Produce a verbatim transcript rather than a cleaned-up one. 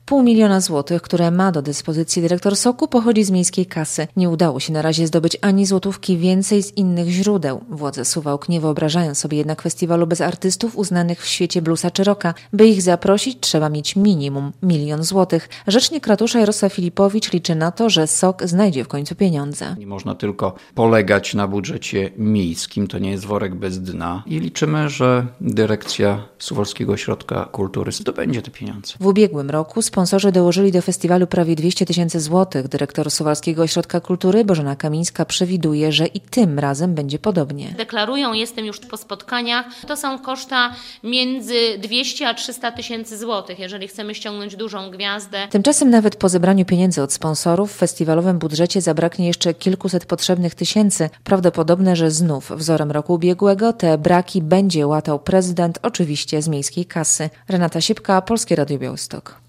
Pół miliona złotych, które ma do dyspozycji dyrektor Soku, pochodzi z miejskiej kasy. Nie udało się na razie zdobyć ani złotówki więcej z innych źródeł. Władze Suwałk nie wyobrażają sobie jednak festiwalu bez artystów uznanych w świecie bluesa czy rocka. By ich zaprosić, trzeba mieć minimum milion złotych. Rzecznik ratusza Jarosław Filipowicz liczy na to, że Sok znajdzie w końcu pieniądze. Nie można tylko polegać na budżecie miejskim, to nie jest worek bez dna. I liczymy, że dyrekcja Suwalskiego Ośrodka Kultury zdobędzie te pieniądze. W ubiegłym roku sponsorzy dołożyli do festiwalu prawie dwieście tysięcy złotych. Dyrektor Suwalskiego Ośrodka Kultury Bożena Kamińska przewiduje, że i tym razem będzie podobnie. Deklarują, jestem już po spotkaniach, to są koszta między dwieście a trzysta tysięcy złotych, jeżeli chcemy ściągnąć dużą gwiazdę. Tymczasem nawet po zebraniu pieniędzy od sponsorów w festiwalowym budżecie zabraknie jeszcze kilkuset potrzebnych tysięcy. Prawdopodobne, że znów wzorem roku ubiegłego te braki będzie łatał prezydent, oczywiście z miejskiej kasy. Renata Sipka, Polskie Radio Białystok.